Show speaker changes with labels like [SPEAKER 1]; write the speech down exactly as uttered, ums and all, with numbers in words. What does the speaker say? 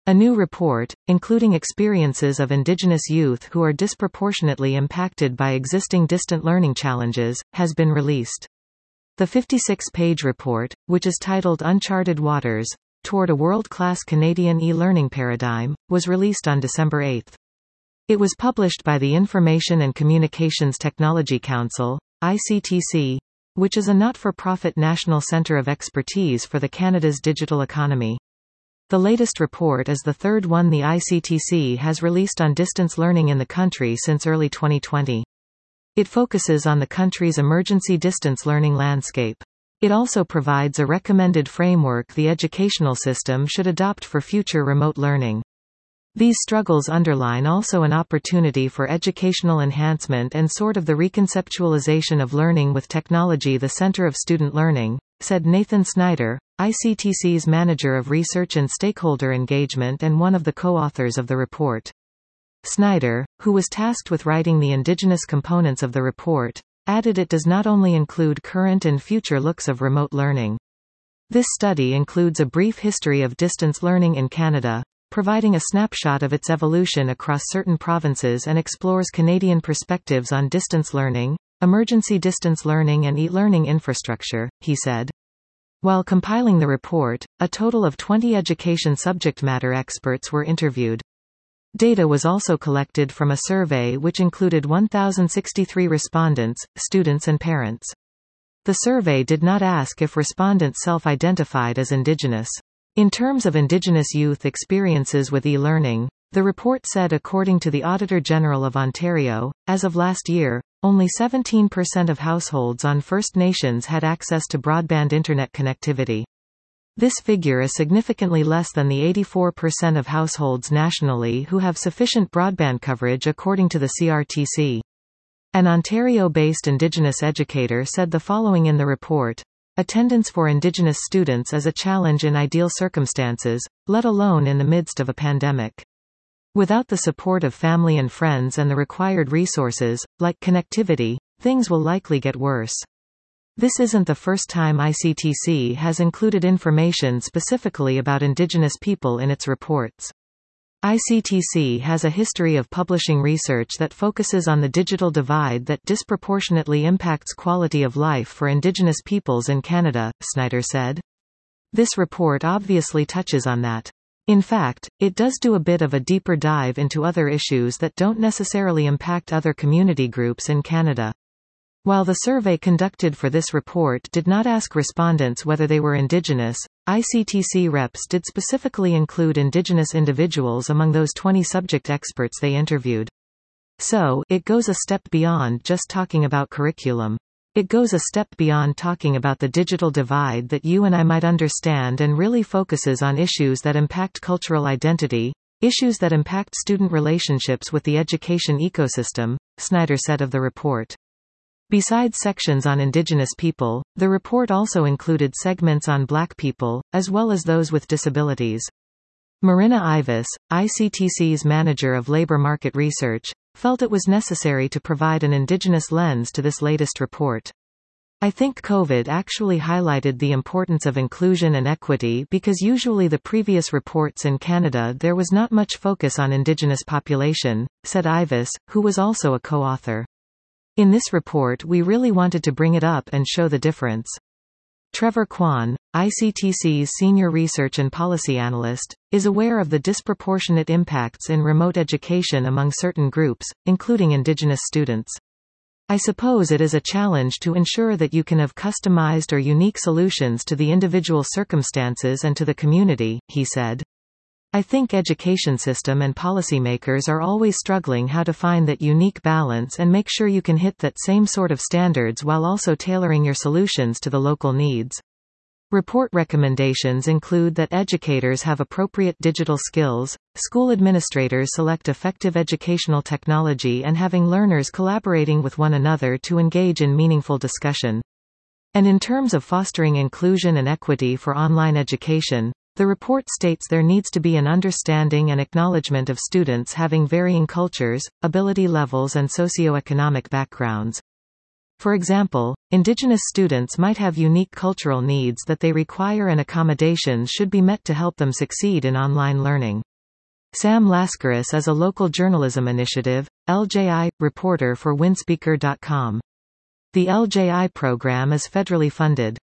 [SPEAKER 1] A new report, including experiences of Indigenous youth who are disproportionately impacted by existing distant learning challenges, has been released. The fifty-six page report, which is titled Uncharted Waters: Toward a World-Class Canadian E-Learning Paradigm, was released on December eighth. It was published by the Information and Communications Technology Council, I C T C, which is a not-for-profit national centre of expertise for the Canada's digital economy. The latest report is the third one the I C T C has released on distance learning in the country since early twenty twenty. It focuses on the country's emergency distance learning landscape. It also provides a recommended framework the educational system should adopt for future remote learning. These struggles underline also an opportunity for educational enhancement and sort of the reconceptualization of learning with technology the center of student learning, said Nathan Snyder, I C T C's Manager of Research and Stakeholder Engagement and one of the co-authors of the report. Snyder, who was tasked with writing the Indigenous components of the report, added it does not only include current and future looks of remote learning. This study includes a brief history of distance learning in Canada, providing a snapshot of its evolution across certain provinces, and explores Canadian perspectives on distance learning, emergency distance learning and e-learning infrastructure, he said. While compiling the report, a total of twenty education subject matter experts were interviewed. Data was also collected from a survey which included one thousand sixty-three respondents, students and parents. The survey did not ask if respondents self-identified as Indigenous. In terms of Indigenous youth experiences with e-learning, the report said according to the Auditor General of Ontario, as of last year, only seventeen percent of households on First Nations had access to broadband internet connectivity. This figure is significantly less than the eighty-four percent of households nationally who have sufficient broadband coverage according to the C R T C. An Ontario-based Indigenous educator said the following in the report: attendance for Indigenous students is a challenge in ideal circumstances, let alone in the midst of a pandemic. Without the support of family and friends and the required resources, like connectivity, things will likely get worse. This isn't the first time I C T C has included information specifically about Indigenous people in its reports. I C T C has a history of publishing research that focuses on the digital divide that disproportionately impacts quality of life for Indigenous peoples in Canada, Snyder said. This report obviously touches on that. In fact, it does do a bit of a deeper dive into other issues that don't necessarily impact other community groups in Canada. While the survey conducted for this report did not ask respondents whether they were Indigenous, I C T C reps did specifically include Indigenous individuals among those twenty subject experts they interviewed. So, it goes a step beyond just talking about curriculum. It goes a step beyond talking about the digital divide that you and I might understand and really focuses on issues that impact cultural identity, issues that impact student relationships with the education ecosystem, Snyder said of the report. Besides sections on Indigenous people, the report also included segments on Black people, as well as those with disabilities. Marina Ivis, I C T C's Manager of Labour Market Research, felt it was necessary to provide an Indigenous lens to this latest report. I think COVID actually highlighted the importance of inclusion and equity because usually the previous reports in Canada there was not much focus on Indigenous population, said Ivis, who was also a co-author. In this report we really wanted to bring it up and show the difference. Trevor Kwan, I C T C's Senior Research and Policy Analyst, is aware of the disproportionate impacts in remote education among certain groups, including Indigenous students. I suppose it is a challenge to ensure that you can have customized or unique solutions to the individual circumstances and to the community, he said. I think education system and policymakers are always struggling how to find that unique balance and make sure you can hit that same sort of standards while also tailoring your solutions to the local needs. Report recommendations include that educators have appropriate digital skills, school administrators select effective educational technology and having learners collaborating with one another to engage in meaningful discussion. And in terms of fostering inclusion and equity for online education, the report states there needs to be an understanding and acknowledgement of students having varying cultures, ability levels and socioeconomic backgrounds. For example, Indigenous students might have unique cultural needs that they require and accommodations should be met to help them succeed in online learning. Sam Lascaris is a local journalism initiative, L J I, reporter for Winspeaker dot com. The L J I program is federally funded.